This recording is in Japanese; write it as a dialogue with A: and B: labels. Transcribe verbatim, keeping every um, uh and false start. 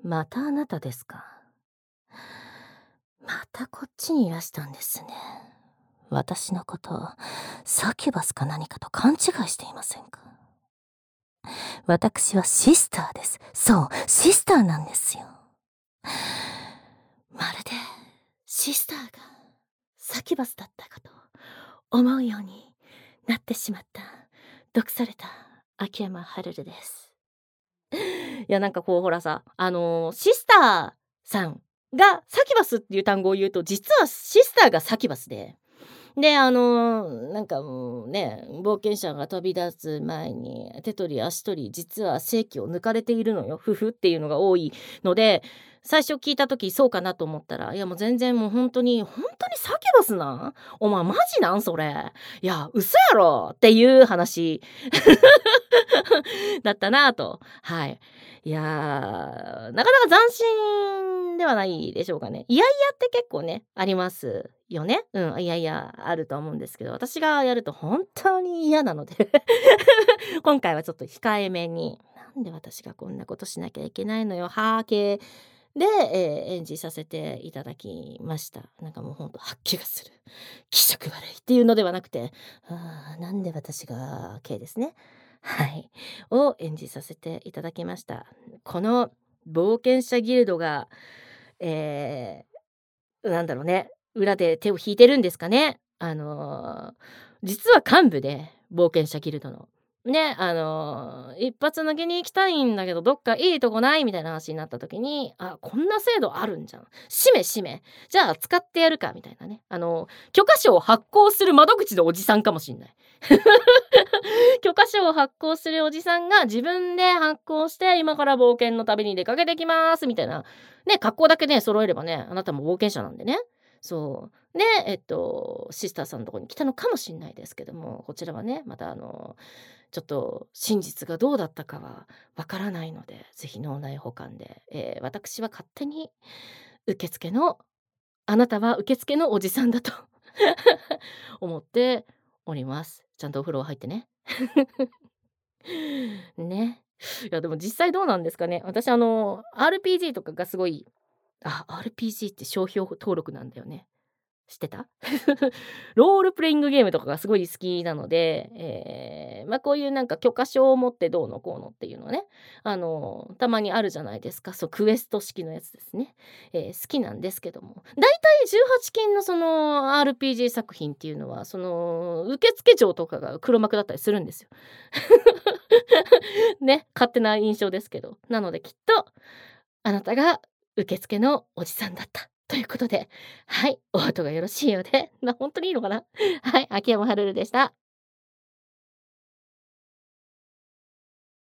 A: またあなたですか。またこっちにいらしたんですね。私のこと、サキュバスか何かと勘違いしていませんか？私はシスターです。そう、シスターなんですよ。まるで、シスターが、サキュバスだったかと、思うようになってしまった、毒された秋山春です。いや、なんかこうほらさ、あの、シスターさんがサキュバスっていう単語を言うと、実はシスターがサキュバスで、で、あの、なんかもうね、冒険者が飛び立つ前に、手取り足取り、実は正気を抜かれているのよ、ふふっていうのが多いので、最初聞いた時そうかなと思ったら、いやもう全然もうほんとにほんとにサキュバスなん？お前マジなんそれ。いや、嘘やろっていう話だったなと。はい。いや、なかなか斬新ではないでしょうかね。いやいやって結構ね、ありますよね。うん、いやいやあると思うんですけど、私がやると本当に嫌なので、今回はちょっと控えめに、なんで私がこんなことしなきゃいけないのよ、はー系で、えー演じさせていただきました。なんかもうほんと吐き気がする。気色悪いっていうのではなくて、ああ、なんで私が系ですね。はい。を演じさせていただきました。この冒険者ギルドが、えーなんだろうね、裏で手を引いてるんですかね。あの、実は幹部で、冒険者ギルドの。ね、あの、一発抜けに行きたいんだけど、どっかいいとこないみたいな話になった時に、あ、こんな制度あるんじゃん。しめしめ。じゃあ使ってやるかみたいなね。あの、許可証を発行する窓口のおじさんかもしんない。許可証を発行するおじさんが自分で発行して、今から冒険の旅に出かけてきますみたいな。ね、格好だけね、揃えればね、あなたも冒険者なんでね。そう。で、えっと、シスターさんのとこに来たのかもしんないですけども、こちらはね、またあの、ちょっと真実がどうだったかはわからないので、ぜひ脳内保管で、えー私は勝手に受付のあなたは受付のおじさんだと思っております。ちゃんとお風呂入ってね。ね。いやでも実際どうなんですかね。私あの、アールピージー とかがすごいあ、アールピージー って商標登録なんだよね。知ってた？ロールプレイングゲームとかがすごい好きなので、ええ、ま、こういうなんか許可証を持ってどうのこうのっていうのはね、あの、たまにあるじゃないですか。そう、クエスト式のやつですね。ええ、好きなんですけども、だいたいじゅうはち禁のその アールピージー 作品っていうのは、その受付嬢とかが黒幕だったりするんですよ。ね、勝手な印象ですけど。なのできっと、あなたが受付のおじさんだったということで、はい、お後がよろしいようで、な、ほんとにいいのかな？はい、秋山はるるでした。